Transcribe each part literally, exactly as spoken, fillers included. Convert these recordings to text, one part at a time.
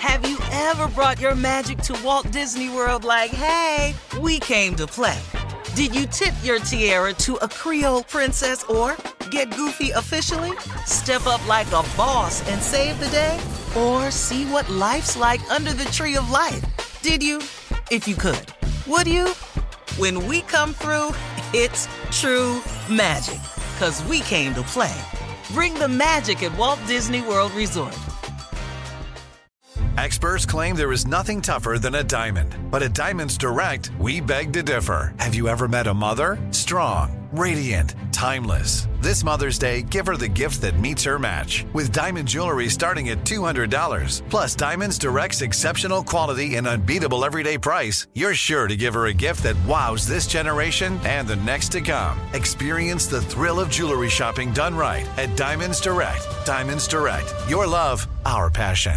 Have you ever brought your magic to Walt Disney World like, hey, we came to play? Did you tip your tiara to a Creole princess or get goofy officially? Step up like a boss and save the day? Or see what life's like under the tree of life? Did you? If you could. Would you? When we come through, it's true magic. 'Cause we came to play. Bring the magic at Walt Disney World Resort. Experts claim there is nothing tougher than a diamond. But at Diamonds Direct, we beg to differ. Have you ever met a mother? Strong, radiant, timeless. This Mother's Day, give her the gift that meets her match. With diamond jewelry starting at two hundred dollars. Plus Diamonds Direct's exceptional quality and unbeatable everyday price, you're sure to give her a gift that wows this generation and the next to come. Experience the thrill of jewelry shopping done right at Diamonds Direct. Diamonds Direct. Your love, our passion.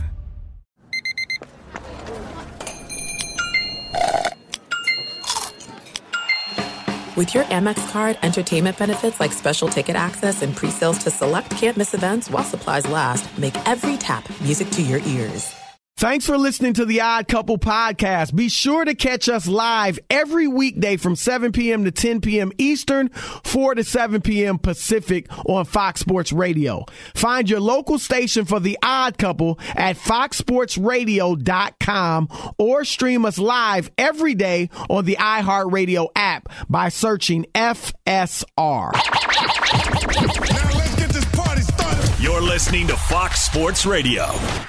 With your Amex card, entertainment benefits like special ticket access and pre-sales to select can't-miss events while supplies last make every tap music to your ears. Thanks for listening to the Odd Couple podcast. Be sure to catch us live every weekday from seven p.m. to ten p.m. Eastern, four to seven p.m. Pacific on Fox Sports Radio. Find your local station for the Odd Couple at fox sports radio dot com or stream us live every day on the iHeartRadio app by searching F S R. Now let's get this party started. You're listening to Fox Sports Radio.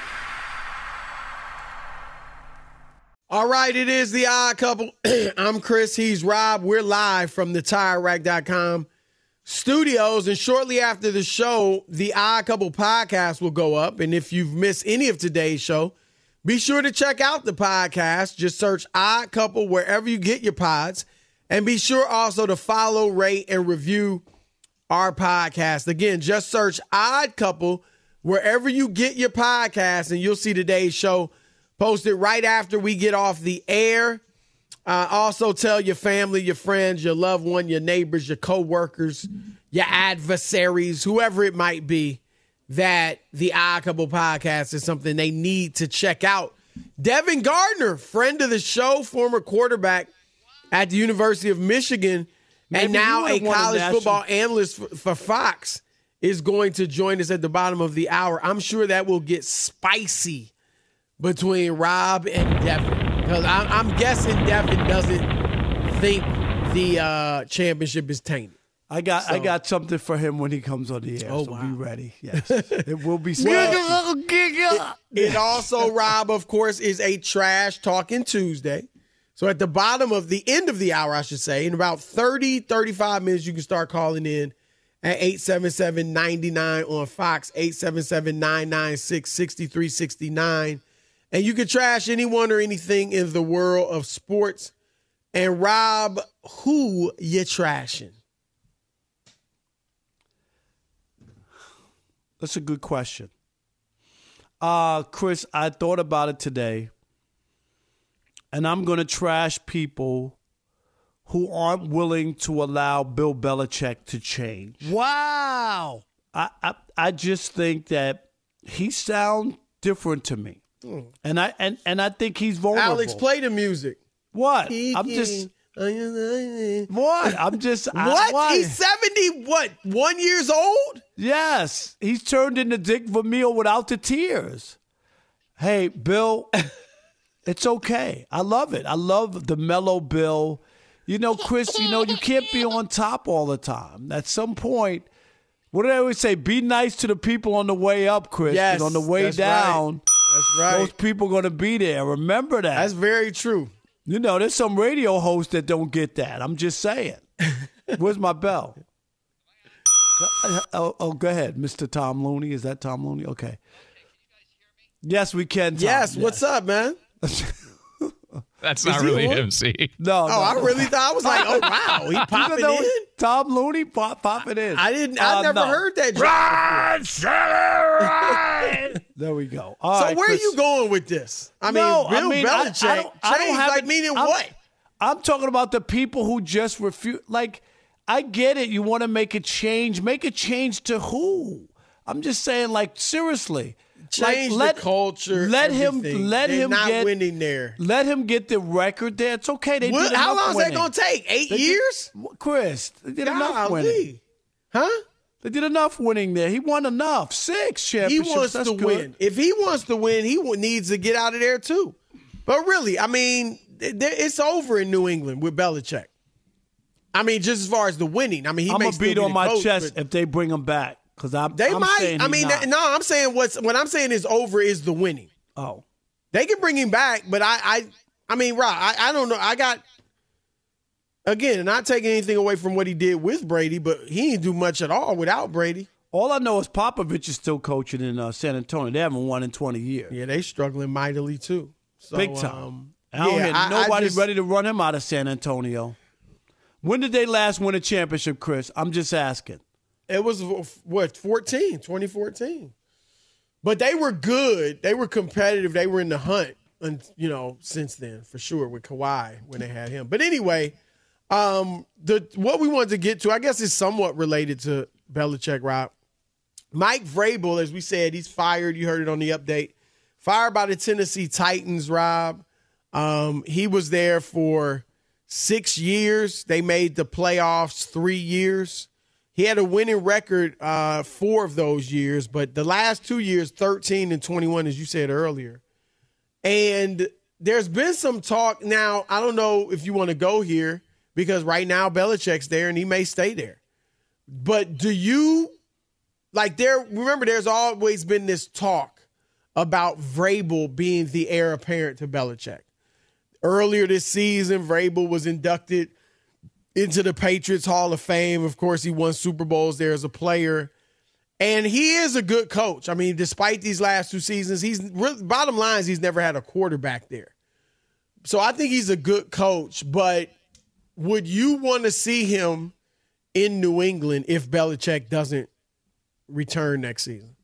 All right, it is the Odd Couple. I'm Chris. He's Rob. We're live from the tire rack dot com studios. And shortly after the show, the Odd Couple podcast will go up. And if you've missed any of today's show, be sure to check out the podcast. Just search Odd Couple wherever you get your pods. And be sure also to follow, rate, and review our podcast. Again, just search Odd Couple wherever you get your podcast, and you'll see today's show posted right after we get off the air. Uh, also tell your family, your friends, your loved one, your neighbors, your coworkers, your adversaries, whoever it might be, that the Odd Couple podcast is something they need to check out. Devin Gardner, friend of the show, former quarterback at the University of Michigan, Maybe and now a college football analyst for, for Fox, is going to join us at the bottom of the hour. I'm sure that will get spicy between Rob and Devin, because I'm, I'm guessing Devin doesn't think the uh, championship is tainted. I got so. I got something for him when he comes on the air, oh, so wow. Be ready. Yes, it will be well, it, it also, Rob, of course, is a Trash Talking Tuesday. So at the bottom of the end of the hour, I should say, in about thirty, thirty-five minutes, you can start calling in at eight seven seven, nine nine on Fox, eight seven seven, nine nine six, six three six nine. And you can trash anyone or anything in the world of sports. And Rob, who you trashing? That's a good question. Uh, Chris, I thought about it today. And I'm going to trash people who aren't willing to allow Bill Belichick to change. Wow. I I, I just think that he sounds different to me. Mm. And I and, and I think he's vulnerable. Alex, play the music. What? I'm just What? I'm just What? I, He's seventy what? One years old? Yes. He's turned into Dick Vermeil without the tears. Hey, Bill, it's okay. I love it. I love the mellow Bill. You know, Chris, you know, you can't be on top all the time. At some point, what do I always say? Be nice to the people on the way up, Chris. Yes, and on the way that's down, right. That's right. Those people are going to be there. Remember that. That's very true. You know, there's some radio hosts that don't get that. I'm just saying. Where's my bell? Oh, oh, go ahead, Mister Tom Looney. Is that Tom Looney? Okay. Yes, we can, Tom. Yes, yes. What's up, man? That's not really him, see? No, Oh, no. I really thought, I was like, oh, wow, he popping in? Tom Looney pop, popping in. I didn't, I uh, never no. heard that. Run, Sally, run! There we go. All so right, where Chris. are you going with this? I no, mean, Bill I mean, Belichick I, I don't, I don't changed, have like, it, meaning I'm, what? I'm talking about the people who just refuse. Like, I get it. You want to make a change. Make a change to who? I'm just saying, like, seriously. Change like, let, the culture. Let everything. him. Let They're him not get winning there. Let him get the record there. It's okay. They What, did how enough long is winning. that going to take? Eight They years? Did, Chris, they did enough Golly. winning. Huh? They did enough winning there. He won enough. Six He championships. wants That's to good. win. If he wants to win, he needs to get out of there too. But really, I mean, it's over in New England with Belichick. I mean, just as far as the winning. I mean, he I'm may gonna still beat be on the my coach, chest but if they bring him back because I'm. they I'm might. saying I he mean, not. no, I'm saying what's what I'm saying is over is the winning. Oh, They can bring him back, but I, I, I mean, Rob, I, I don't know. I got again, not taking anything away from what he did with Brady, but he didn't do much at all without Brady. all I know is Popovich is still coaching in uh, San Antonio. They haven't won in twenty years. Yeah, they struggling mightily too. So, Big time. Um, I don't yeah, hear I- I nobody just- ready to run him out of San Antonio. When did they last win a championship, Chris? I'm just asking. It was, what, fourteen, twenty fourteen. But they were good. They were competitive. They were in the hunt, and you know, since then, for sure, with Kawhi when they had him. But anyway, um, the what we wanted to get to, I guess, is somewhat related to Belichick, Rob. Mike Vrabel, as we said, he's fired. You heard it on the update. Fired by the Tennessee Titans, Rob. Um, he was there for six years. They made the playoffs three years. He had a winning record uh, four of those years, but the last two years, thirteen and twenty-one, as you said earlier. And there's been some talk. Now, I don't know if you want to go here because right now Belichick's there and he may stay there. But do you, like there, remember there's always been this talk about Vrabel being the heir apparent to Belichick. Earlier this season, Vrabel was inducted into the Patriots Hall of Fame. Of course, he won Super Bowls there as a player. And he is a good coach. I mean, despite these last two seasons, he's bottom line is he's never had a quarterback there. So I think he's a good coach. But would you want to see him in New England if Belichick doesn't return next season?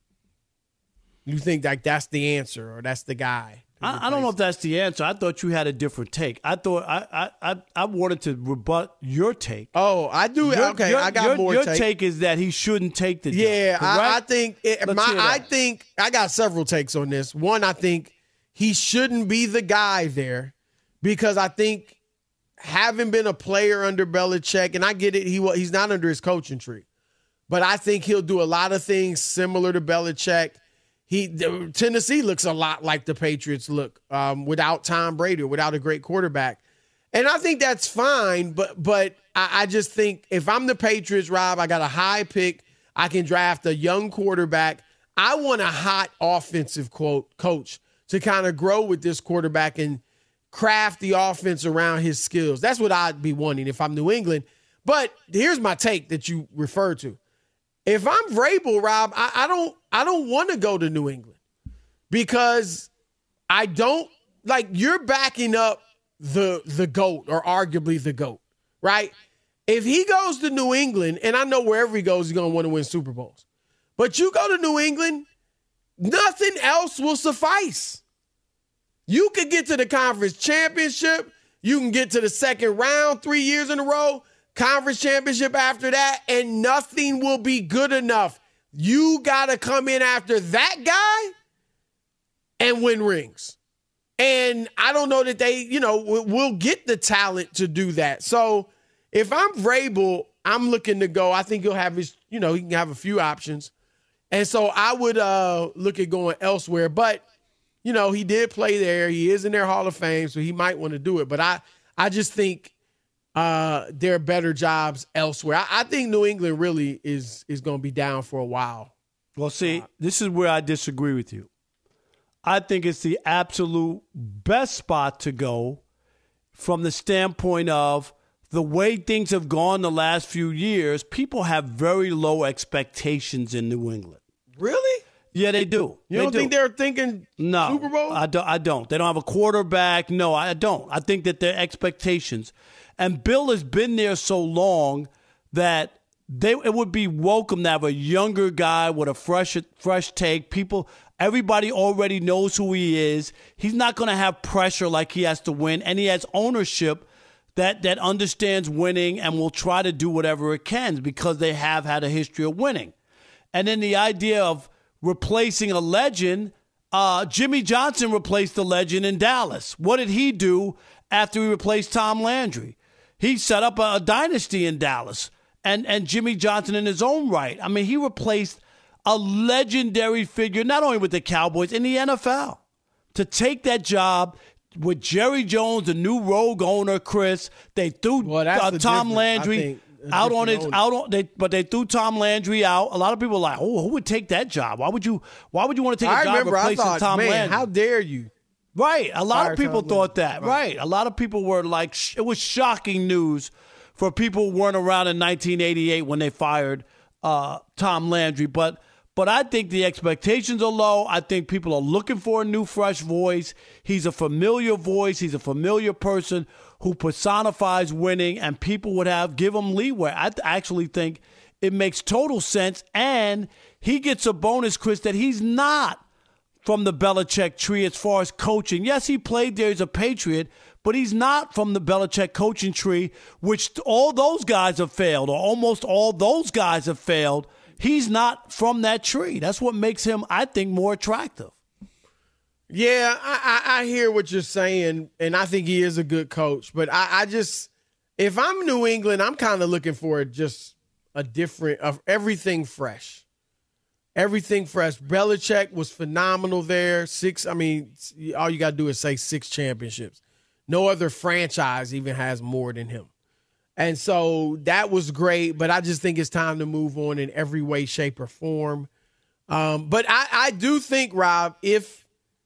You think like that's the answer or that's the guy? I, I don't know if that's the answer. I thought you had a different take. I thought I I I, I wanted to rebut your take. Oh, I do. Your, okay, your, I got your, more your take. take is that he shouldn't take the job. Yeah, I, I think it, Let's my hear that. I think I got several takes on this. One, I think he shouldn't be the guy there because I think having been a player under Belichick, and I get it, he he's not under his coaching tree, but I think he'll do a lot of things similar to Belichick. He Tennessee looks a lot like the Patriots look um, without Tom Brady or without a great quarterback. And I think that's fine, but but I, I just think if I'm the Patriots, Rob, I got a high pick. I can draft a young quarterback. I want a hot offensive quote coach to kind of grow with this quarterback and craft the offense around his skills. That's what I'd be wanting if I'm New England. But here's my take that you referred to. If I'm Vrabel, Rob, I, I don't I don't want to go to New England because I don't like you're backing up the the GOAT or arguably the GOAT, right? If he goes to New England, and I know wherever he goes, he's gonna want to win Super Bowls. But you go to New England, nothing else will suffice. You could get to the conference championship, you can get to the second round three years in a row. Conference championship after that, and nothing will be good enough. You got to come in after that guy and win rings. And I don't know that they, you know, will get the talent to do that. So if I'm Vrabel, I'm looking to go. I think he'll have his, you know, he can have a few options. And so I would uh, look at going elsewhere. But, you know, he did play there. He is in their Hall of Fame, so he might want to do it. But I, I just think Uh, there are better jobs elsewhere. I, I think New England really is is going to be down for a while. Well, see, this is where I disagree with you. I think it's the absolute best spot to go from the standpoint of the way things have gone the last few years. People have very low expectations in New England. Really? Yeah, they do. You they don't do. think they're thinking no, Super Bowl? I don't, I don't. They don't have a quarterback. No, I don't. I think that their expectations. And Bill has been there so long that they it would be welcome to have a younger guy with a fresh fresh take. People, everybody already knows who he is. He's not going to have pressure like he has to win. And he has ownership that, that understands winning and will try to do whatever it can because they have had a history of winning. And then the idea of replacing a legend, Uh, Jimmy Johnson replaced the legend in Dallas. What did he do after he replaced Tom Landry? He set up a, a dynasty in Dallas. And, and Jimmy Johnson in his own right. I mean, he replaced a legendary figure, not only with the Cowboys, in the N F L. To take that job with Jerry Jones, the new rogue owner, Chris, they threw well, that's uh, Tom Landry out on it, out on they, but they threw Tom Landry out. A lot of people are like, "Oh, who would take that job? Why would you? Why would you want to take a I job remember, replacing I thought, Tom man, Landry? How dare you?" Right. A lot Fire of people Tom thought Landry. that. Right. Right. A lot of people were like, sh- it was shocking news for people who weren't around in nineteen eighty-eight when they fired uh, Tom Landry, but. But I think the expectations are low. I think people are looking for a new, fresh voice. He's a familiar voice. He's a familiar person who personifies winning, and people would have give him leeway. I th- actually think it makes total sense, and he gets a bonus, Chris, that he's not from the Belichick tree as far as coaching. Yes, he played there as a Patriot, but he's not from the Belichick coaching tree, which all those guys have failed, or almost all those guys have failed. He's not from that tree. That's what makes him, I think, more attractive. Yeah, I, I, I hear what you're saying, and I think he is a good coach. But I, I just, if I'm New England, I'm kind of looking for just a different, of everything fresh. Everything fresh. Belichick was phenomenal there. Six, I mean, all you got to do is say six championships. No other franchise even has more than him. And so that was great, but I just think it's time to move on in every way, shape, or form. Um, but I, I do think, Rob, if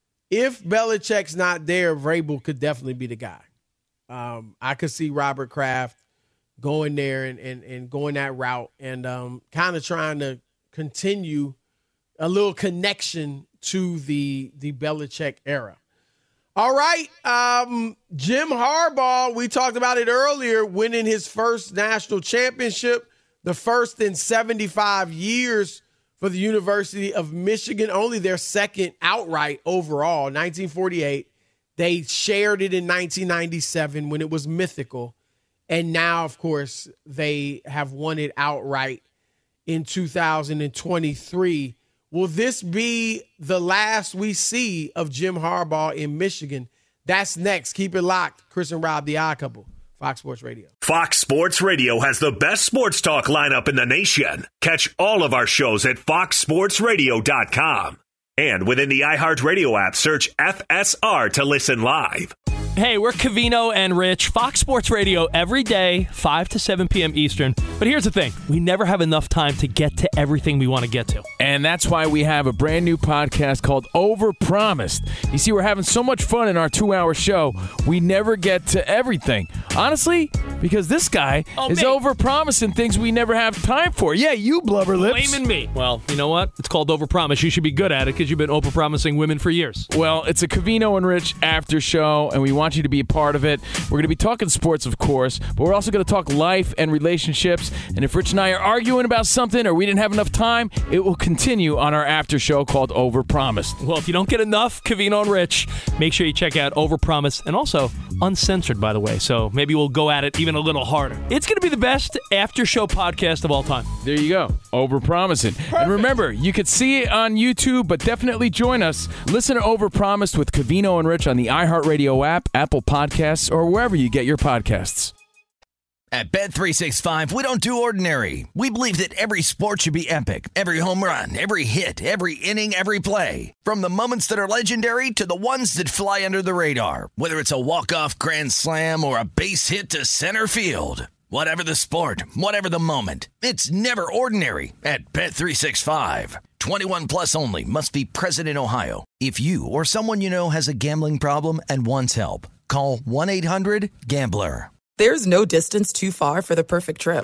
if Belichick's not there, Vrabel could definitely be the guy. Um, I could see Robert Kraft going there and, and, and going that route and um, kind of trying to continue a little connection to the the Belichick era. All right, um, Jim Harbaugh, we talked about it earlier, winning his first national championship, the first in seventy-five years for the University of Michigan, only their second outright overall, nineteen forty-eight. They shared it in nineteen ninety-seven when it was mythical, and now, of course, they have won it outright in two thousand twenty-three. Will this be the last we see of Jim Harbaugh in Michigan? That's next. Keep it locked. Chris and Rob, the Odd Couple, Fox Sports Radio. Fox Sports Radio has the best sports talk lineup in the nation. Catch all of our shows at fox sports radio dot com. And within the iHeartRadio app, search F S R to listen live. Hey, we're Covino and Rich, Fox Sports Radio every day, five to seven p.m. Eastern. But here's the thing. We never have enough time to get to everything we want to get to. And that's why we have a brand new podcast called Overpromised. You see, we're having so much fun in our two-hour show, we never get to everything. Honestly, because this guy oh, is me. overpromising things we never have time for. Yeah, you blubber lips. Blaming me. Well, you know what? It's called Overpromise. You should be good at it because you've been overpromising women for years. Well, it's a Covino and Rich after show, and we want you to be a part of it. We're going to be talking sports, of course, but we're also going to talk life and relationships. And if Rich and I are arguing about something or we didn't have enough time, it will continue on our after show called Overpromised. Well, if you don't get enough Covino and Rich, make sure you check out Overpromised, and also uncensored, by the way. So maybe we'll go at it even a little harder. It's going to be the best after show podcast of all time. There you go. Overpromising. Perfect. And remember, you could see it on YouTube, but definitely join us. Listen to Overpromised with Covino and Rich on the iHeartRadio app, Apple Podcasts, or wherever you get your podcasts. At Bet three sixty-five, we don't do ordinary. We believe that every sport should be epic. Every home run, every hit, every inning, every play. From the moments that are legendary to the ones that fly under the radar. Whether it's a walk-off grand slam or a base hit to center field. Whatever the sport, whatever the moment. It's never ordinary at Bet three sixty-five. twenty-one plus only. Must be present in Ohio. If you or someone you know has a gambling problem and wants help, call one eight hundred gambler. There's no distance too far for the perfect trip.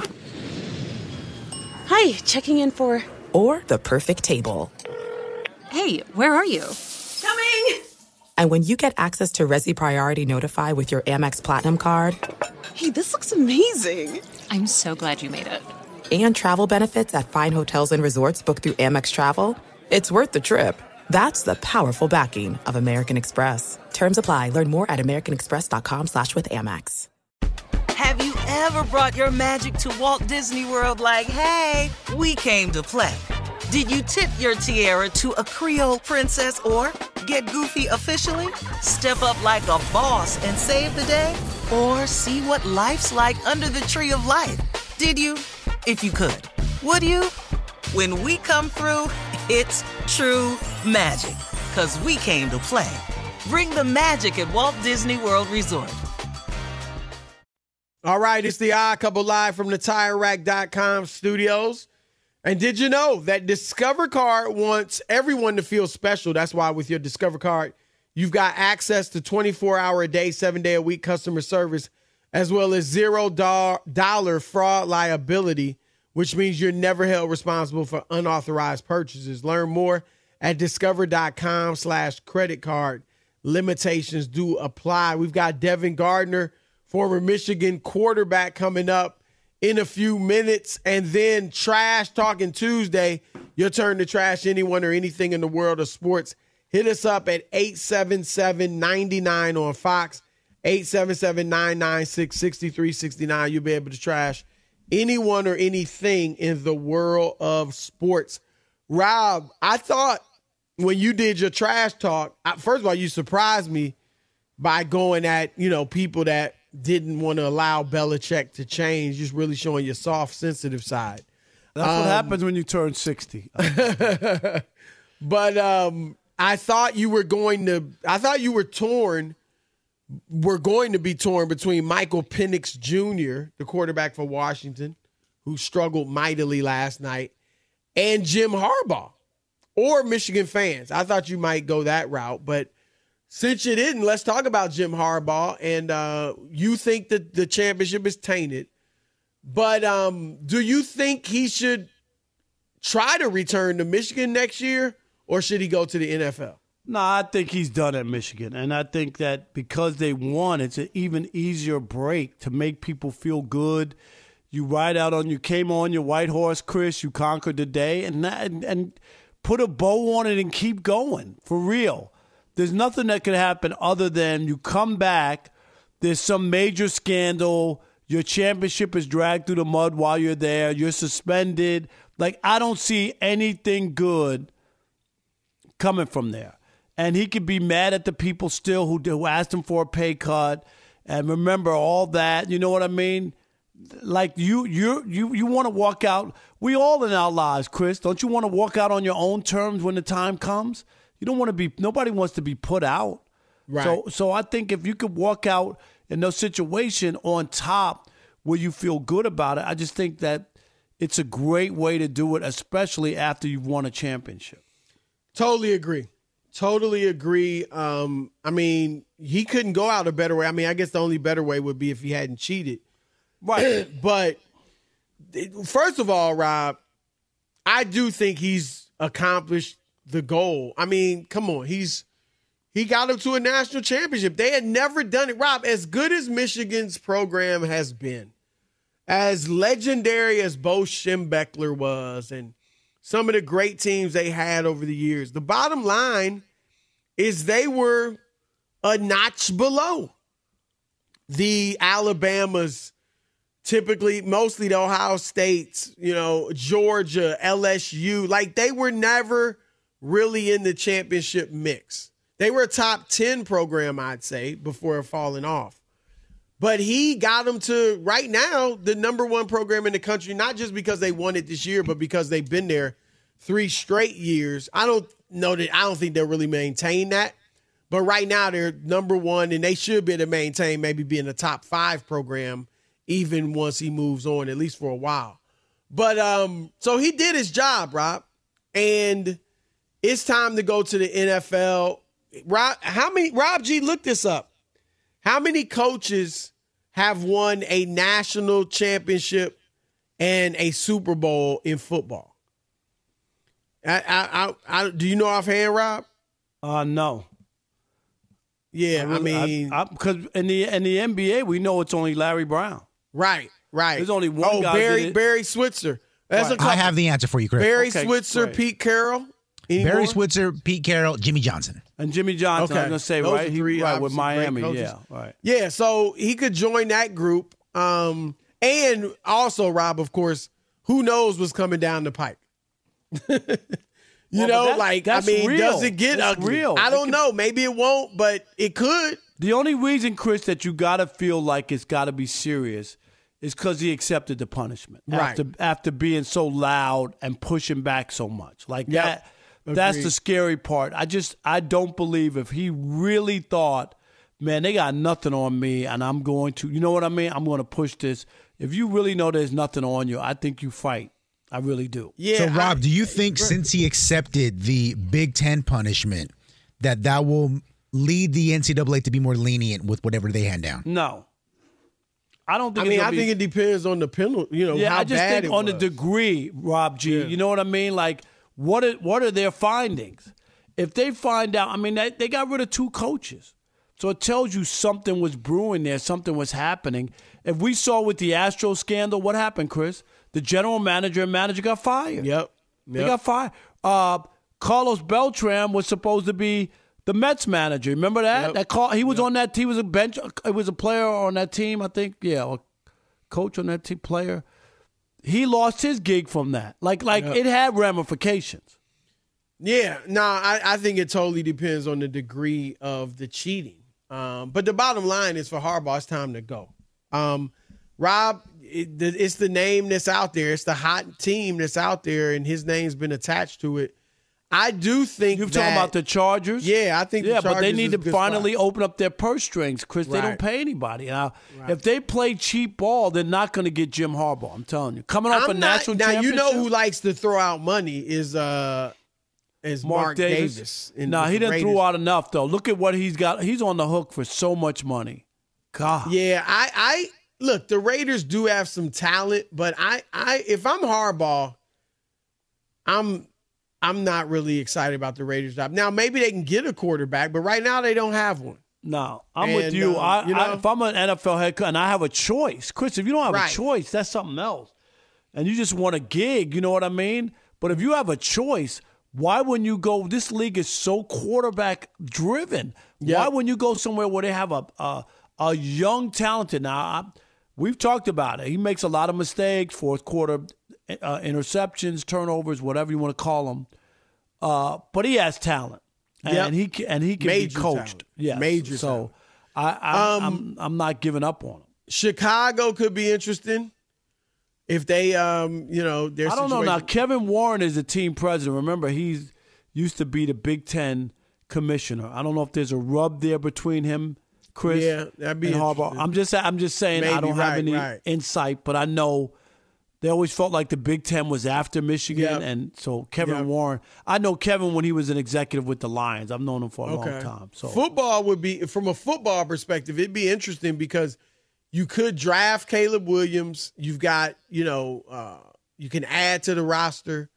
Hi, checking in for... Or the perfect table. Hey, where are you? Coming! And when you get access to Resi Priority Notify with your Amex Platinum card... Hey, this looks amazing. I'm so glad you made it. And travel benefits at fine hotels and resorts booked through Amex Travel, it's worth the trip. That's the powerful backing of American Express. Terms apply. Learn more at americanexpress.com slash with Amex. Have you ever brought your magic to Walt Disney World like, hey, we came to play? Did you tip your tiara to a Creole princess or get goofy officially? Step up like a boss and save the day? Or see what life's like under the tree of life? Did you? If you could. Would you? When we come through, it's true magic. 'Cause we came to play. Bring the magic at Walt Disney World Resort. All right, it's the Odd Couple live from the Tire Rack dot com studios. And did you know that Discover Card wants everyone to feel special? That's why with your Discover Card, you've got access to twenty-four hour a day, seven day a week customer service, as well as zero dollar fraud liability, which means you're never held responsible for unauthorized purchases. Learn more at discover.com slash credit card. Limitations do apply. We've got Devin Gardner, former Michigan quarterback, coming up in a few minutes. And then Trash Talking Tuesday, your turn to trash anyone or anything in the world of sports. Hit us up at eight seven seven, nine nine on Fox, eight seven seven, nine nine six, six three six nine. You'll be able to trash anyone or anything in the world of sports. Rob, I thought when you did your trash talk, first of all, you surprised me by going at, you know, people that didn't want to allow Belichick to change, just really showing your soft, sensitive side. That's um, what happens when you turn sixty. But um, I thought you were going to, I thought you were torn, were going to be torn between Michael Penix Junior, the quarterback for Washington, who struggled mightily last night, and Jim Harbaugh, or Michigan fans. I thought you might go that route, but since you didn't, let's talk about Jim Harbaugh. And uh, you think that the championship is tainted, but um, do you think he should try to return to Michigan next year, or should he go to the N F L? No, I think he's done at Michigan. And I think that because they won, it's an even easier break to make people feel good. You ride out on, you came on your white horse, Chris, you conquered the day, and, and, and put a bow on it and keep going, for real. There's nothing that could happen other than you come back, there's some major scandal, your championship is dragged through the mud while you're there, you're suspended. Like, I don't see anything good coming from there. And he could be mad at the people still who, who asked him for a pay cut. And remember all that. You know what I mean? Like, you you you you want to walk out. We all in our lives, Chris. Don't you want to walk out on your own terms when the time comes? You don't want to be, nobody wants to be put out. Right. So, so I think if you could walk out in those situation on top where you feel good about it, I just think that it's a great way to do it, especially after you've won a championship. Totally agree. Totally agree. Um, I mean, he couldn't go out a better way. I mean, I guess the only better way would be if he hadn't cheated. Right. But first of all, Rob, I do think he's accomplished the goal. I mean, come on. He's he got him to a national championship. They had never done it. Rob, as good as Michigan's program has been, as legendary as Bo Schembechler was, and some of the great teams they had over the years, the bottom line is they were a notch below the Alabamas, typically, mostly the Ohio States, you know, Georgia, L S U. Like, they were never really in the championship mix. They were a top ten program, I'd say, before falling off. But he got them to, right now, the number one program in the country, not just because they won it this year, but because they've been there three straight years. I don't know that, I don't think they'll really maintain that. But right now, they're number one, and they should be able to maintain maybe being a top five program even once he moves on, at least for a while. But um, so he did his job, Rob, and it's time to go to the N F L. Rob, how many? Rob G, look this up. How many coaches have won a national championship and a Super Bowl in football? I, I, I, I do you know offhand, Rob? Uh, no. Yeah, I, really, I mean, because in the in the N B A, we know it's only Larry Brown. Right, right. There's only one oh, guy. Barry Barry Switzer. That's right. a I have the answer for you, Chris. Barry okay, Switzer, great. Pete Carroll. Any Barry more? Switzer, Pete Carroll, Jimmy Johnson. And Jimmy Johnson, okay. I'm going to say, Those right? He, three, right, with Miami, great yeah. Right. Yeah, so he could join that group. Um, and also, Rob, of course, who knows what's coming down the pike? You well, know, that's, like, that's I mean, real. does it get that's ugly? Real. I don't can, know. Maybe it won't, but it could. The only reason, Chris, that you got to feel like it's got to be serious is because he accepted the punishment. Right. After, after being so loud and pushing back so much. Like yep. that. That's the scary part. I just, I don't believe if he really thought, man, they got nothing on me and I'm going to, you know what I mean? I'm going to push this. If you really know there's nothing on you, I think you fight. I really do. Yeah. So, Rob, I, do you think since he accepted the Big Ten punishment that that will lead the N C double A to be more lenient with whatever they hand down? No. I don't think I mean, I be, think it depends on the penalty, you know, yeah, how I just bad think it on was. the degree, Rob G. Yeah. You know what I mean? Like, what are, what are their findings? If they find out, I mean, they, they got rid of two coaches. So it tells you something was brewing there, something was happening. If we saw with the Astro scandal, what happened, Chris? The general manager and manager got fired. Yep. yep. They got fired. Uh, Carlos Beltran was supposed to be the Mets manager. Remember that? Yep. That call, he was yep. on that. He was a bench. He was a player on that team, I think. Yeah, or coach on that team, player. He lost his gig from that. Like, like yep. it had ramifications. Yeah. No, I, I think it totally depends on the degree of the cheating. Um, but the bottom line is for Harbaugh, it's time to go. Um, Rob, it, it's the name that's out there. It's the hot team that's out there, and his name's been attached to it. I do think You're that, talking about the Chargers? Yeah, I think Yeah, the Chargers but they need is a to good finally spot. open up their purse strings, Chris. They Right. don't pay anybody. Now, Right. if they play cheap ball, they're not going to get Jim Harbaugh. I'm telling you. Coming off I'm a not- national now, championship. you know who likes to throw out money is uh is Mark, Mark, Davis. Davis. in- No, with he the didn't throw Raiders. out enough, though. Look at what he's got. He's on the hook for so much money. God. Yeah, I, I look, the Raiders do have some talent, but I, I if I'm Harbaugh, I'm I'm not really excited about the Raiders job. Now maybe they can get a quarterback, but right now they don't have one. No, I'm And, with you. um, I, you know? I, if I'm an N F L head coach and I have a choice, Chris, if you don't have Right. a choice, that's something else. And you just want a gig, you know what I mean? But if you have a choice, why wouldn't you go? This league is so quarterback driven. Yep. Why wouldn't you go somewhere where they have a a, a young, talented? Now, I, we've talked about it. He makes a lot of mistakes, fourth quarter uh, interceptions, turnovers, whatever you want to call them. Uh, but he has talent, and Yep. he can, and he can Major be coached. talent. Yeah, Major So talent. I, I Um, I'm I'm not giving up on him. Chicago could be interesting if they, um, you know, their I don't know now. situation- Kevin Warren is the team president. Remember, he's used to be the Big Ten commissioner. I don't know if there's a rub there between him, Chris, Yeah, that'd be and Harbaugh. interesting. I'm just I'm just saying I Maybe, don't have right, any right. insight, but I know they always felt like the Big Ten was after Michigan, Yep. and so Kevin Yep. Warren. I know Kevin when he was an executive with the Lions. I've known him for a long time. So football would be, from a football perspective, it'd be interesting because you could draft Caleb Williams. You've got, you know, uh, you can add to the roster,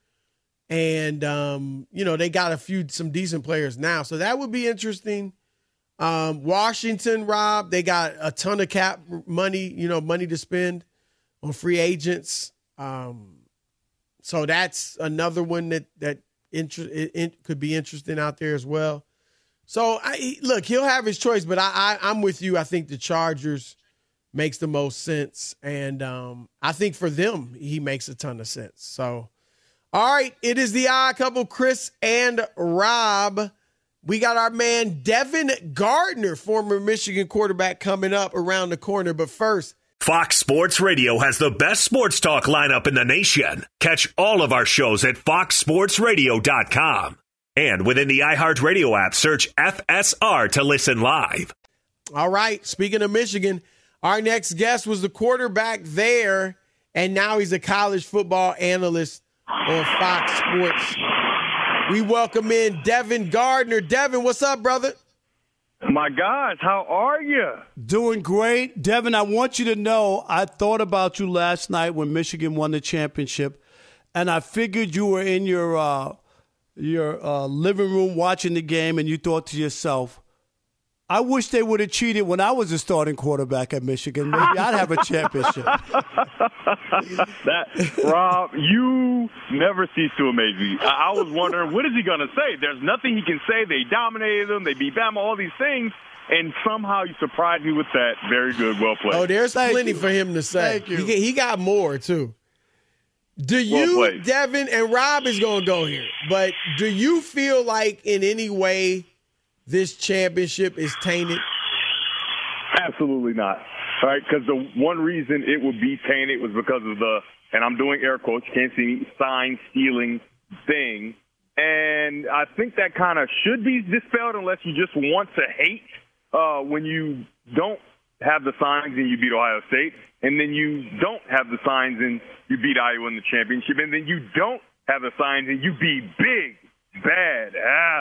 and um, you know they got a few some decent players now, so that would be interesting. Um, Washington, Rob, they got a ton of cap money, you know, money to spend on free agents. Um, so that's another one that that inter- it, it could be interesting out there as well. So I look, he'll have his choice, but I, I I'm with you. I think the Chargers makes the most sense, and um, I think for them he makes a ton of sense. So, all right, it is the Odd Couple, Chris and Rob. We got our man Devin Gardner, former Michigan quarterback, coming up around the corner. But first, Fox Sports Radio has the best sports talk lineup in the nation. Catch all of our shows at fox sports radio dot com. And within the iHeartRadio app, search F S R to listen live. all right, speaking of Michigan, our next guest was the quarterback there, and now he's a college football analyst on Fox Sports. We welcome in Devin Gardner. Devin, what's up, brother? My guys, how are you? Doing great. Devin, I want you to know I thought about you last night when Michigan won the championship, and I figured you were in your uh, your uh, living room watching the game, and you thought to yourself, I wish they would have cheated when I was a starting quarterback at Michigan. Maybe I'd have a championship. That Rob, you never cease to amaze me. I, I was wondering, what is he going to say? There's nothing he can say. They dominated them. They beat Bama, all these things. And somehow you surprised me with that. Very good. Well played. Oh, there's Thank plenty you. for him to say. Thank you. He, he got more, too. Do you, Devin, and Rob is going to go here, but do you feel like in any way this championship is tainted? Absolutely not. All right, because the one reason it would be tainted was because of the, and I'm doing air quotes, you can't see me, sign stealing thing. And I think that kind of should be dispelled unless you just want to hate uh, when you don't have the signs and you beat Ohio State, and then you don't have the signs and you beat Iowa in the championship, and then you don't have the signs and you beat big, bad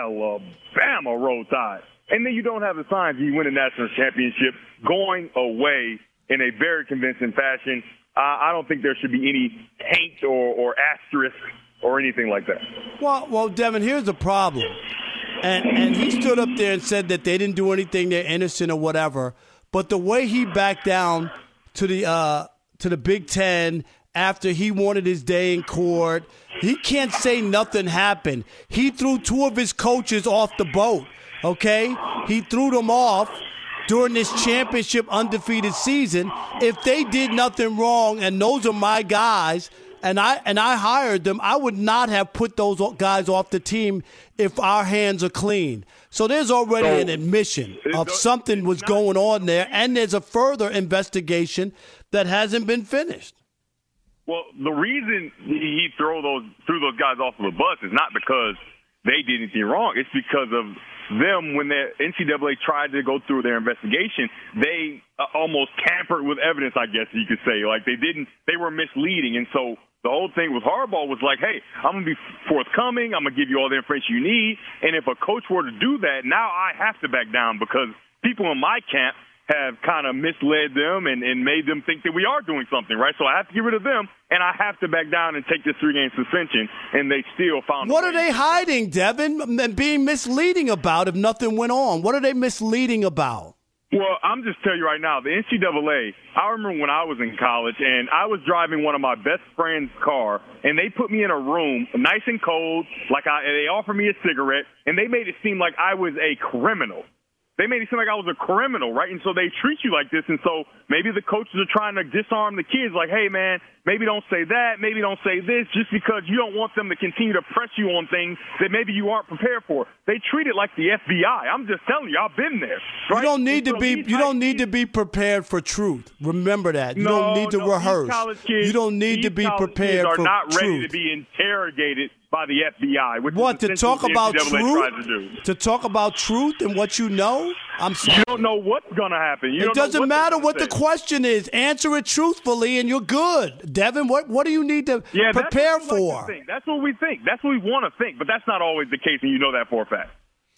Alabama Roll Tide. And then you don't have the signs and you win a national championship going away in a very convincing fashion. Uh, I don't think there should be any taint or, or asterisk or anything like that. Well, well, Devin, here's the problem. And, and he stood up there and said that they didn't do anything, they're innocent or whatever. But the way he backed down to the uh, to the Big Ten after he wanted his day in court, he can't say nothing happened. He threw two of his coaches off the boat, okay? He threw them off during this championship undefeated season. If they did nothing wrong, and those are my guys, and I and I hired them, I would not have put those guys off the team if our hands are clean. So there's already so, an admission of something was going on there, and there's a further investigation that hasn't been finished. Well, the reason he threw those threw those guys off of the bus is not because they did anything wrong. It's because of them, when the N C double A tried to go through their investigation, they uh, almost tampered with evidence, I guess you could say. Like, they didn't, they were misleading. And so the whole thing with Harbaugh was like, hey, I'm going to be forthcoming. I'm going to give you all the information you need. And if a coach were to do that, now I have to back down because people in my camp have kind of misled them and, and made them think that we are doing something, right? So I have to get rid of them, and I have to back down and take this three-game suspension, and they still found What are they hiding, Devin, and being misleading about if nothing went on? What are they misleading about? Well, I'm just telling you right now, the N C double A, I remember when I was in college, and I was driving one of my best friend's car, and they put me in a room, nice and cold, like I, they offered me a cigarette, and they made it seem like I was a criminal. They made it seem like I was a criminal, right? And so they treat you like this. And so maybe the coaches are trying to disarm the kids like, hey, man, maybe don't say that. Maybe don't say this just because you don't want them to continue to press you on things that maybe you aren't prepared for. They treat it like the F B I. I'm just telling you, I've been there. Right? You don't need and to so be you don't need to be prepared for truth. Remember that. You no, don't need to no, rehearse. Kids, you don't need to be prepared are for not ready truth. to be interrogated by the F B I. Which What, is to talk about truth? To, to talk about truth and what you know? I'm sorry. You don't know what's going to happen. You it don't know doesn't what matter what say. the question is. Answer it truthfully and you're good. Devin, what, what do you need to yeah, prepare that's for? Like that's what we think. That's what we want to think. But that's not always the case, and you know that for a fact.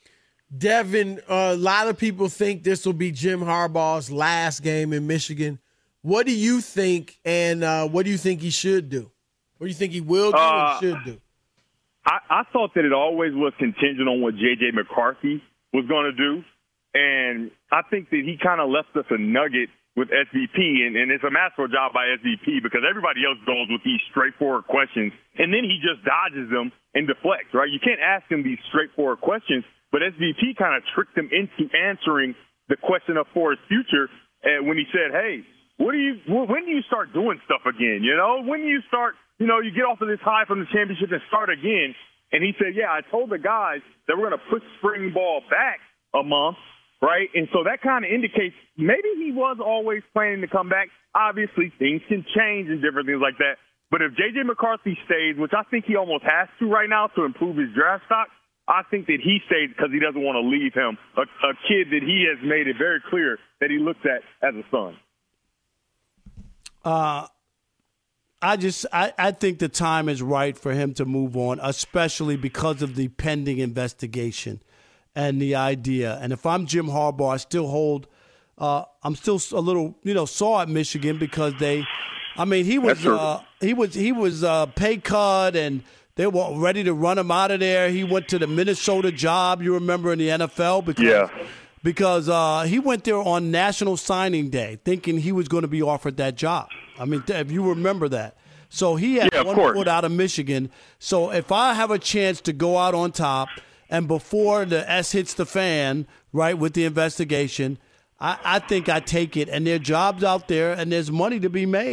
Devin, uh, a lot of people think this will be Jim Harbaugh's last game in Michigan. What do you think, and uh, what do you think he should do? What do you think he will do uh, or should do? I, I thought that it always was contingent on what J J McCarthy was going to do. And I think that he kind of left us a nugget with S V P, and, and it's a masterful job by S V P because everybody else goes with these straightforward questions, and then he just dodges them and deflects, right? You can't ask him these straightforward questions, but S V P kind of tricked him into answering the question of for his future uh, when he said, hey, what do you, when do you start doing stuff again? You know, when do you start, you know, you get off of this high from the championship and start again? And he said, yeah, I told the guys that we're going to push spring ball back a month. Right? And so that kind of indicates maybe he was always planning to come back. Obviously, things can change and different things like that. But if J J McCarthy stays, which I think he almost has to right now to improve his draft stock, I think that he stays because he doesn't want to leave him, a, a kid that he has made it very clear that he looks at as a son. Uh, I just I, I think the time is right for him to move on, especially because of the pending investigation. And the idea, and if I'm Jim Harbaugh, I still hold, uh, I'm still a little, you know, sore at Michigan because they, I mean, he was, uh, he was, he was uh, pay cut, and they were ready to run him out of there. He went to the Minnesota job, you remember, in the N F L, because yeah. because uh, he went there on National Signing Day, thinking he was going to be offered that job. I mean, if you remember that. So he had yeah, one course. foot out of Michigan. So if I have a chance to go out on top. And before the S hits the fan, right, with the investigation, I, I think I take it. And there are jobs out there, and there's money to be made.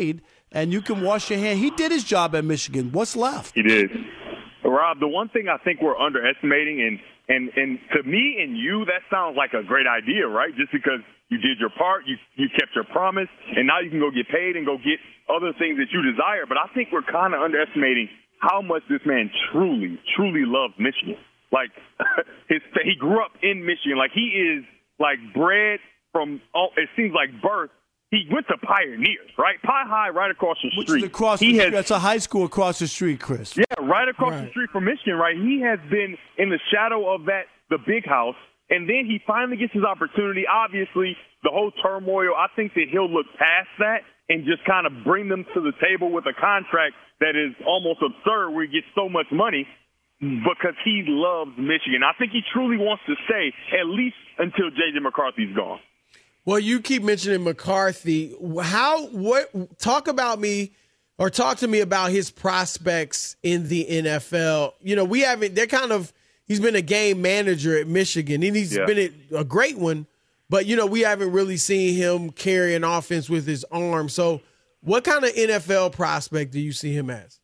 and you can wash your hand. He did his job at Michigan. What's left? He did. Rob, the one thing I think we're underestimating, and, and, and to me and you, that sounds like a great idea, right? Just because you did your part, you, you kept your promise, and now you can go get paid and go get other things that you desire. But I think we're kind of underestimating how much this man truly, truly loves Michigan. Like, his he grew up in Michigan. Like, he is, like, bred from, it seems like birth. He went to Pioneer, right? Pie High right across the street. Which is across he the has, street. That's a high school across the street, Chris. Yeah, right across Right. the street from Michigan, right? He has been in the shadow of that, the big house, and then he finally gets his opportunity. Obviously, the whole turmoil, I think that he'll look past that and just kind of bring them to the table with a contract that is almost absurd where he gets so much money because he loves Michigan. I think he truly wants to stay at least until J J McCarthy's gone. Well, you keep mentioning McCarthy. How, what, talk about me or talk to me about his prospects in the N F L. You know, we haven't, they're kind of, he's been a game manager at Michigan, and he's Yeah. been a great one, but, you know, we haven't really seen him carry an offense with his arm. So what kind of N F L prospect do you see him as?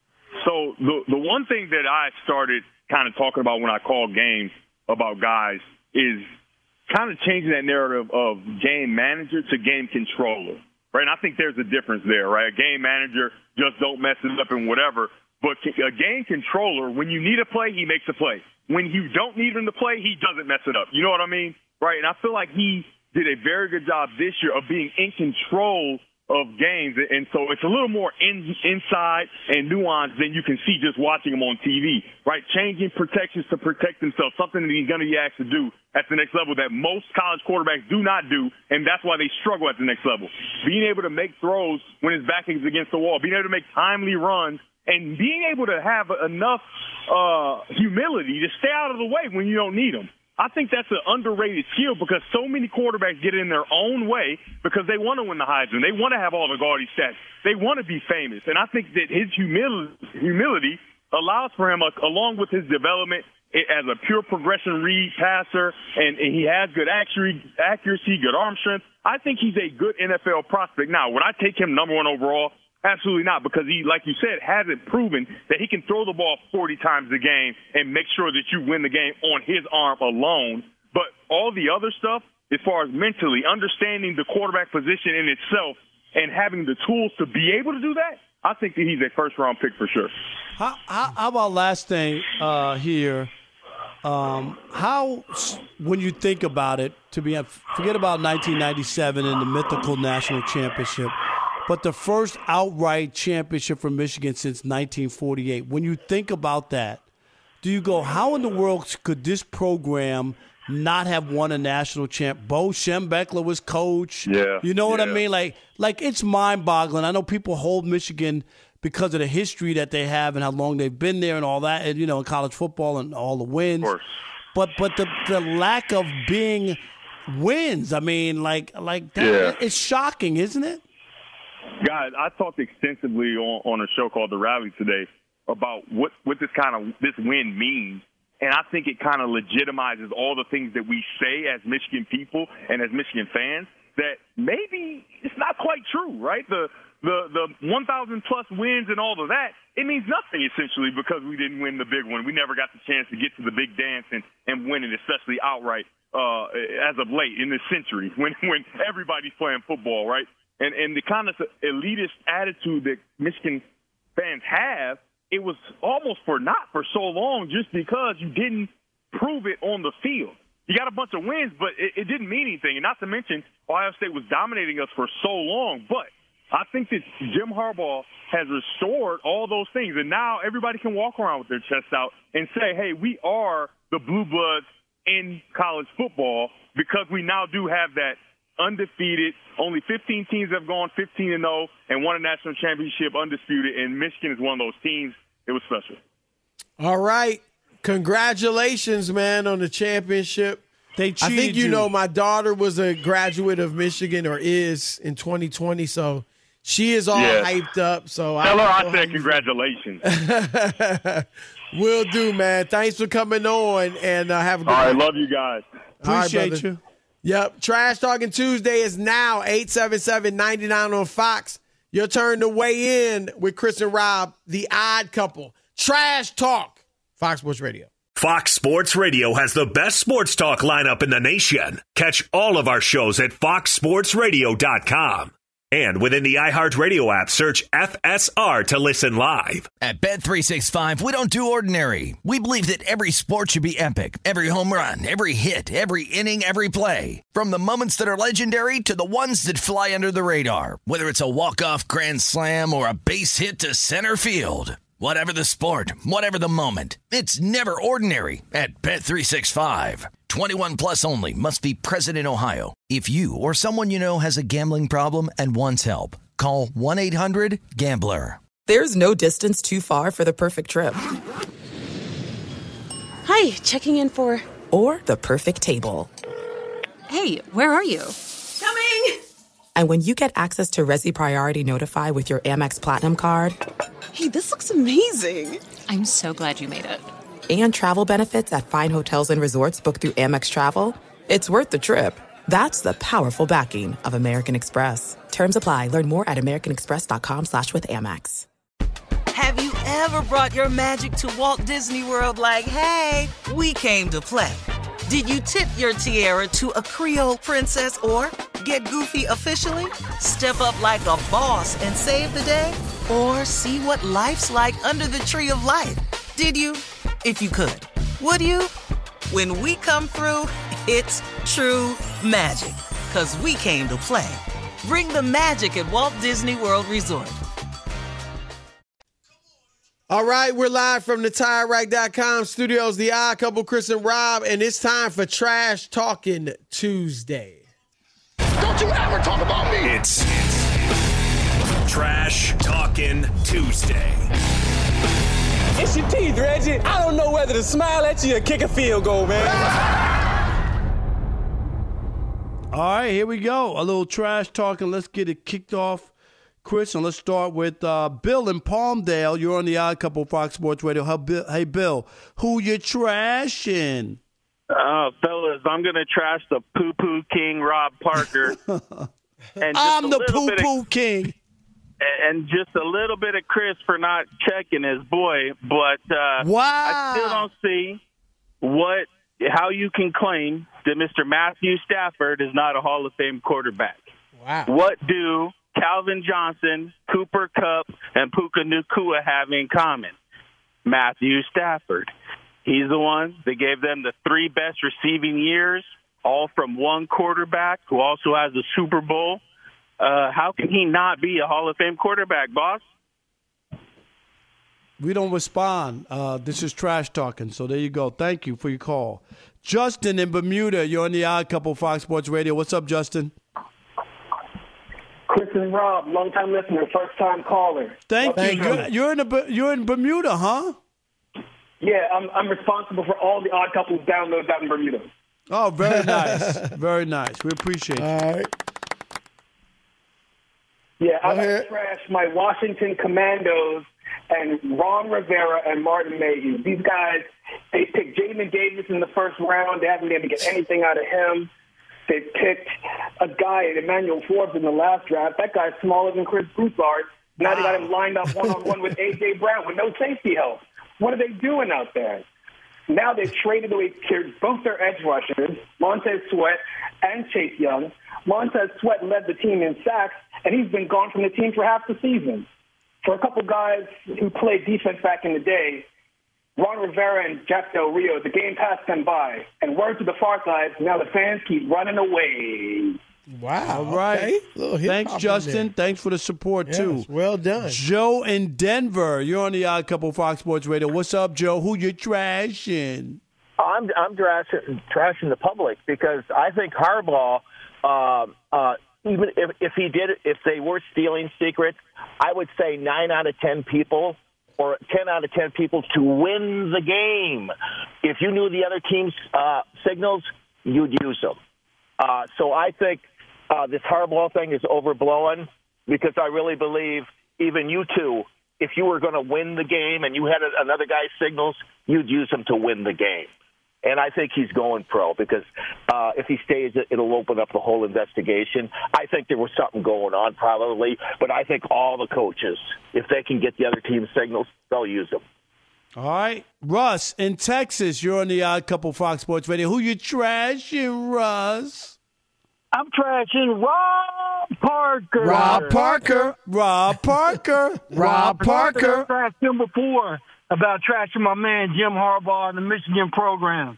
So the the one thing that I started kind of talking about when I called games about guys is kind of changing that narrative of game manager to game controller, right? And I think there's a difference there, right? A game manager just don't mess it up and whatever. But a game controller, when you need a play, he makes a play. When you don't need him to play, he doesn't mess it up. You know what I mean? Right? And I feel like he did a very good job this year of being in control of games. And so it's a little more in, inside and nuanced than you can see just watching him on T V, right? Changing protections to protect himself, something that he's going to be asked to do at the next level that most college quarterbacks do not do, and that's why they struggle at the next level. Being able to make throws when his back is against the wall, being able to make timely runs, and being able to have enough uh, humility to stay out of the way when you don't need them. I think that's an underrated skill because so many quarterbacks get in their own way because they want to win the Heisman. They want to have all the gaudy stats. They want to be famous. And I think that his humility, humility allows for him, uh, along with his development as a pure progression read passer, and, and he has good accuracy, accuracy, good arm strength. I think he's a good N F L prospect. Now, would I take him number one overall? Absolutely not, because he, like you said, hasn't proven that he can throw the ball forty times a game and make sure that you win the game on his arm alone. But all the other stuff, as far as mentally, understanding the quarterback position in itself and having the tools to be able to do that, I think that he's a first-round pick for sure. How, how, how about last thing uh, here? Um, how, when you think about it, to be forget about nineteen ninety-seven and the mythical national championship, but the first outright championship for Michigan since nineteen forty-eight. When you think about that, do you go, how in the world could this program not have won a national champ? Bo Schembechler was coach. Yeah. You know what yeah. I mean? Like, like it's mind-boggling. I know people hold Michigan because of the history that they have and how long they've been there and all that, and, you know, in college football and all the wins. Of course. But but the, the lack of being wins, I mean, like, like that, Yeah. it's shocking, isn't it? Guys, I talked extensively on, on a show called The Rally today about what, what this kind of this win means. And I think it kind of legitimizes all the things that we say as Michigan people and as Michigan fans that maybe it's not quite true, right? The the the one thousand plus wins and all of that, it means nothing essentially because we didn't win the big one. We never got the chance to get to the big dance and, and win it, especially outright uh, as of late in this century when, when everybody's playing football, right? And and the kind of elitist attitude that Michigan fans have, it was almost for not for so long just because you didn't prove it on the field. You got a bunch of wins, but it, it didn't mean anything. And not to mention, Ohio State was dominating us for so long. But I think that Jim Harbaugh has restored all those things. And now everybody can walk around with their chest out and say, hey, we are the Blue Bloods in college football because we now do have that undefeated. Only fifteen teams have gone fifteen and oh and won a national championship undisputed, and Michigan is one of those teams. It was special. All right. Congratulations, man, on the championship. They cheated I think you, you know my daughter was a graduate of Michigan or is in twenty twenty, so she is all Yeah. hyped up. So Tell I her I know said how congratulations. you- Will do, man. Thanks for coming on, and uh, have a good All right, night. love you guys. All right, Appreciate brother. you. Yep. Trash Talking Tuesday is now eight seven seven, nine nine on Fox. Your turn to weigh in with Chris and Rob, the odd couple. Trash talk. Fox Sports Radio. Fox Sports Radio has the best sports talk lineup in the nation. Catch all of our shows at fox sports radio dot com. And within the iHeartRadio app, search F S R to listen live. At Bet three sixty-five, we don't do ordinary. We believe that every sport should be epic. Every home run, every hit, every inning, every play. From the moments that are legendary to the ones that fly under the radar. Whether it's a walk-off grand slam or a base hit to center field. Whatever the sport, whatever the moment, it's never ordinary at Bet three sixty-five. twenty-one plus only. Must be present in Ohio. If you or someone you know has a gambling problem and wants help, call one eight hundred gambler. There's no distance too far for the perfect trip. Hi, checking in for... Or the perfect table. Hey, where are you? Coming! And when you get access to Resi Priority Notify with your Amex Platinum card... Hey, this looks amazing. I'm so glad you made it. And travel benefits at fine hotels and resorts booked through Amex Travel, it's worth the trip. That's the powerful backing of American Express. Terms apply. Learn more at americanexpress.com slash with Amex. Have you ever brought your magic to Walt Disney World like, hey, we came to play? Did you tip your tiara to a Creole princess or get goofy officially? Step up like a boss and save the day? Or see what life's like under the tree of life? Did you? If you could. Would you? When we come through, it's true magic. 'Cause we came to play. Bring the magic at Walt Disney World Resort. All right, we're live from the tire rack dot com studios, the odd couple, Chris and Rob, and it's time for Trash Talking Tuesday. Don't you ever talk about me. It's, it's Trash Talking Tuesday. It's your teeth, Reggie. I don't know whether to smile at you or kick a field goal, man. All right, here we go. A little trash talking. Let's get it kicked off, Chris, and let's start with uh, Bill in Palmdale. You're on the Odd Couple, Fox Sports Radio. How, Bill, hey, Bill, who you trashing? Uh, fellas, I'm going to trash the poo-poo king, Rob Parker. And I'm the poo-poo king. And just a little bit of Chris for not checking his boy. But uh, wow. I still don't see what how you can claim that Mister Matthew Stafford is not a Hall of Fame quarterback. Wow. What do Calvin Johnson, Cooper Kupp, and Puka Nacua have in common? Matthew Stafford. He's the one that gave them the three best receiving years, all from one quarterback who also has a Super Bowl. Uh, how can he not be a Hall of Fame quarterback, boss? We don't respond. Uh, this is trash talking. So there you go. Thank you for your call. Justin in Bermuda, you're on the Odd Couple, Fox Sports Radio. What's up, Justin? Chris and Rob, long-time listener, first-time caller. Thank well, you. You're, you're, in a, you're in Bermuda, huh? Yeah, I'm, I'm responsible for all the Odd Couples downloads out in Bermuda. Oh, very nice. Very nice. We appreciate it. All right. Yeah, I got to trash my Washington Commandos and Ron Rivera and Martin Mayhew. These guys, they picked Jamin Davis in the first round. They haven't been able to get anything out of him. They picked a guy, Emmanuel Forbes, in the last draft. That guy's smaller than Chris Broussard. Now they got him lined up one-on-one with A J. Brown with no safety help. What are they doing out there? Now they've traded away both their edge rushers, Montez Sweat and Chase Young. Montez Sweat led the team in sacks, and he's been gone from the team for half the season. For a couple guys who played defense back in the day, Ron Rivera and Jack Del Rio, the game passed them by. And word to the far side, now the fans keep running away. Wow. All right. Okay. Thanks, Justin. Thanks for the support, yes, too. Well done. Joe in Denver, you're on the Odd Couple, Fox Sports Radio. What's up, Joe? Who you trashing? I'm I'm trashing, trashing the public because I think Harbaugh, uh, uh, even if, if he did, if they were stealing secrets, I would say nine out of ten people or ten out of ten people to win the game. If you knew the other team's uh, signals, you'd use them. Uh, so I think uh, this Harbaugh thing is overblown because I really believe even you two, if you were going to win the game and you had a, another guy's signals, you'd use them to win the game. And I think he's going pro because uh, if he stays, it'll open up the whole investigation. I think there was something going on probably, but I think all the coaches, if they can get the other team's signals, they'll use them. All right. Russ, in Texas, you're on the Odd Couple Fox Sports Radio. Who you trashing, Russ? I'm trashing Rob Parker. Rob Parker. Rob Parker. Rob Parker. I've trashed him before about trashing my man Jim Harbaugh in the Michigan program.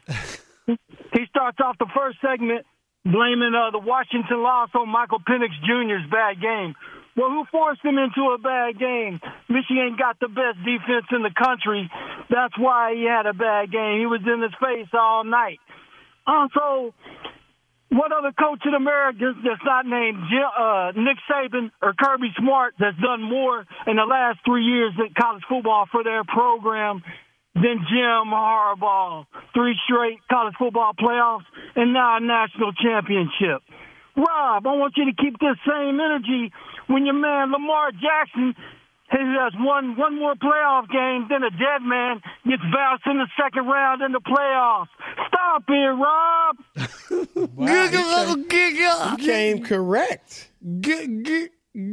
He starts off the first segment blaming uh, the Washington loss on Michael Penix Junior's bad game. Well, who forced him into a bad game? Michigan got the best defense in the country. That's why he had a bad game. He was in his face all night. Also, what other coach in America that's not named Jim, uh, Nick Saban or Kirby Smart that's done more in the last three years in college football for their program than Jim Harbaugh? Three straight college football playoffs and now a national championship. Rob, I want you to keep this same energy when your man Lamar Jackson has won one more playoff game than a dead man gets bounced in the second round in the playoffs. Stop it, Rob. Wow, Giggle, giggle. You came correct. Giggle,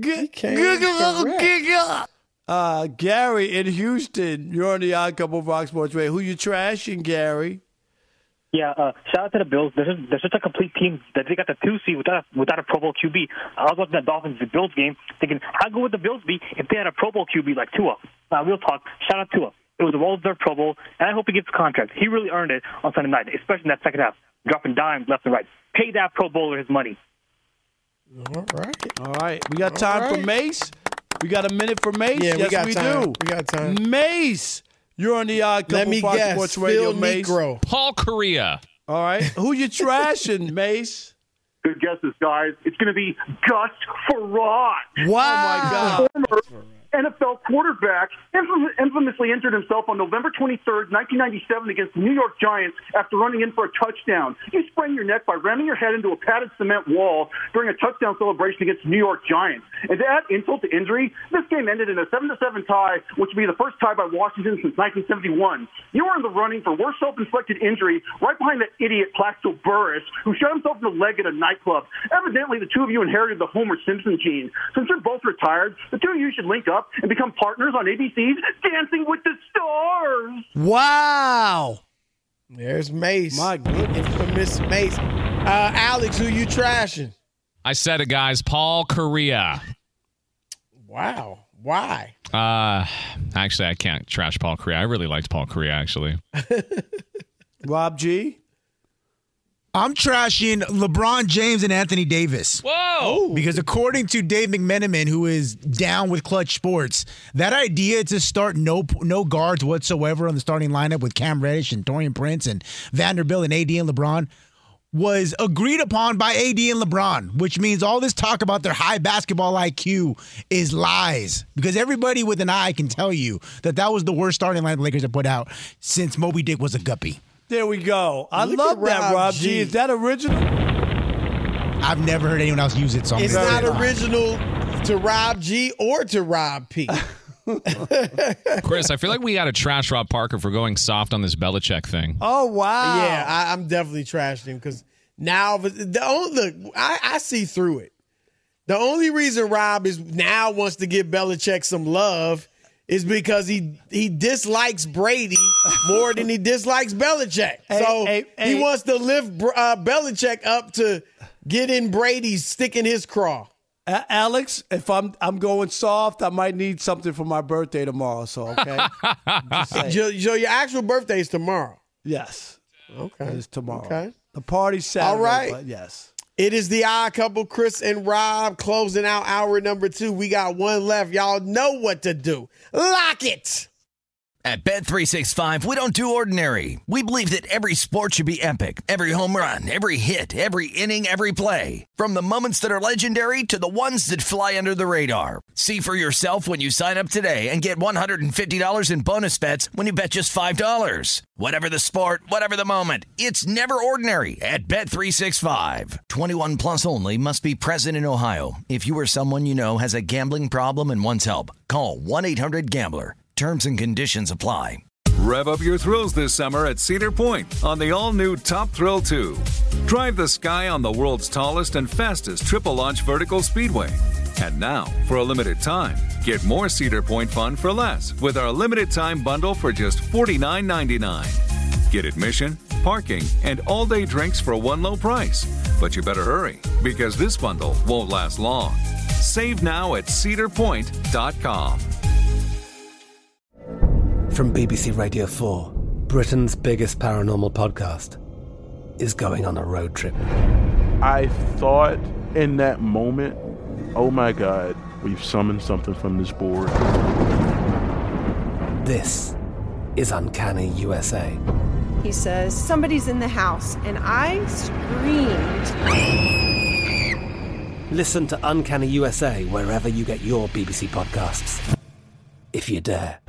giggle, giggle. Uh, Gary in Houston, you're on the Odd Couple Fox Sports Radio. Who you trashing, Gary? Yeah, uh, shout out to the Bills. They're just, they're such a complete team that they got the two seed without a, without a Pro Bowl Q B. I was watching that Dolphins-Bills game thinking, how good would the Bills be if they had a Pro Bowl Q B like Tua? Uh, real talk, shout out Tua. It was a well-deserved Pro Bowl, and I hope he gets the contract. He really earned it on Sunday night, especially in that second half, dropping dimes left and right. Pay that Pro Bowler his money. All right. All right. We got time All right. for Mace? We got a minute for Mace? Yeah, we yes, got we time. do. We got time. Mace, you're on the Odd Couple Let me Fox guess. Sports Radio, Phil Mace. Negro. Paul Correa. All right. Who you trashing, Mace? Good guesses, guys. It's going to be Gus Frerotte. Wow. Oh, my God. Former N F L quarterback infam- infamously injured himself on November twenty-third, nineteen ninety-seven against the New York Giants after running in for a touchdown. You sprain your neck by ramming your head into a padded cement wall during a touchdown celebration against the New York Giants. And to add insult to injury, this game ended in a seven to seven tie, which would be the first tie by Washington since nineteen seventy-one. You are in the running for worst self-inflicted injury right behind that idiot Plaxico Burress, who shot himself in the leg at a nightclub. Evidently, the two of you inherited the Homer Simpson gene. Since you're both retired, the two of you should link up and become partners on A B C's Dancing with the Stars. Wow. There's Mace. My goodness. Infamous Mace. Uh, Alex, who you trashing? I said it, guys. Paul Correa. Wow. Why? Uh, actually, I can't trash Paul Correa. I really liked Paul Correa, actually. Rob G? I'm trashing LeBron James and Anthony Davis. Whoa! Because according to Dave McMenamin, who is down with Clutch Sports, that idea to start no no guards whatsoever on the starting lineup with Cam Reddish and Taurean Prince and Vanderbilt and A D and LeBron was agreed upon by A D and LeBron, which means all this talk about their high basketball I Q is lies. Because everybody with an eye can tell you that that was the worst starting line the Lakers have put out since Moby Dick was a guppy. There we go. I Look love at that, Rob Rob G. G. Is that original? I've never heard anyone else use it, so I'm It's gonna not say it. original to Rob G or to Rob P. Chris, I feel like we got to trash Rob Parker for going soft on this Belichick thing. Oh, wow. Yeah, I, I'm definitely trashing him because now the only look, I, I see through it. The only reason Rob is now wants to give Belichick some love is because he he dislikes Brady more than he dislikes Belichick. Hey, so hey, he hey. wants to lift uh, Belichick up to get in Brady's stick in his craw. Uh, Alex, if I'm I'm going soft, I might need something for my birthday tomorrow. So okay, Just saying. So, so your actual birthday is tomorrow. Yes, Okay, it is tomorrow. Okay, the party's Saturday. All right. But yes. it is the Odd Couple, Chris and Rob, closing out hour number two. We got one left. Y'all know what to do. Lock it. At Bet three sixty-five, we don't do ordinary. We believe that every sport should be epic. Every home run, every hit, every inning, every play. From the moments that are legendary to the ones that fly under the radar. See for yourself when you sign up today and get one hundred fifty dollars in bonus bets when you bet just five dollars. Whatever the sport, whatever the moment, it's never ordinary at Bet three sixty-five. twenty-one plus only. Must be present in Ohio. If you or someone you know has a gambling problem and wants help, call one eight hundred gambler. Terms and conditions apply. Rev up your thrills this summer at Cedar Point on the all-new Top Thrill two. Drive the sky on the world's tallest and fastest triple-launch vertical speedway. And now, for a limited time, get more Cedar Point fun for less with our limited-time bundle for just forty-nine ninety-nine. Get admission, parking, and all-day drinks for one low price. But you better hurry, because this bundle won't last long. Save now at cedar point dot com. From B B C Radio four, Britain's biggest paranormal podcast is going on a road trip. I thought in that moment, oh my God, we've summoned something from this board. This is Uncanny U S A. He says, somebody's in the house, and I screamed. Listen to Uncanny U S A wherever you get your B B C podcasts, if you dare.